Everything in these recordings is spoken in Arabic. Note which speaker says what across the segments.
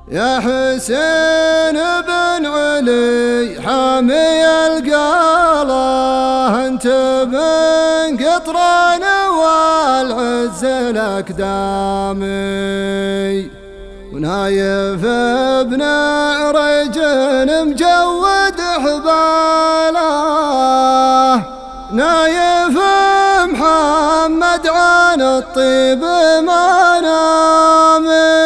Speaker 1: يا حسين بن علي حامي القاله، انت بن قطران والعز الاكدامي، ونايف ابن رجل مجود حباله، نايف محمد عن الطيب منامي.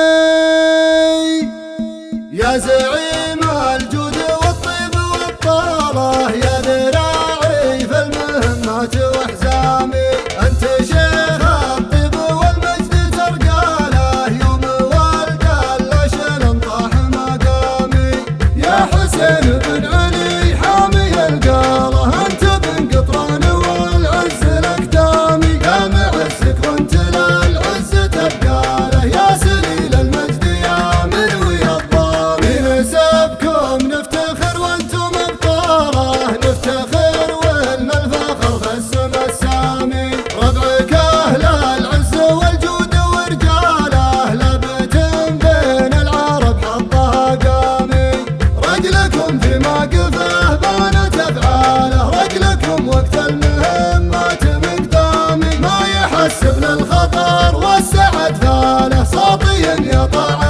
Speaker 1: يا زعيم الجود والطيب والطاله، يا ذراعي في المهمات واحزامي، انت شيخ الطيب والمجد ترقاله، يوم والقى العشل انطاح مقامي. يا حسين بن علي حامي القاله، انت بن قطران والعز الاكدامي، يا معزك وانت للعز تبقاله، يا سليل المجد يا مروي الضامي. نسبكم نفتخر وانتم ابطاله، نفتخر وان الفخر في السما السامي، ربعك اهل العز والجود ورجاله، لبت بين العرب حطها قامي. رجلكم في موقفه بانت افعاله، رجلكم وقت المهمات مقدامي، ما يحسب للخطر والسعد فاله، صوتي يطاع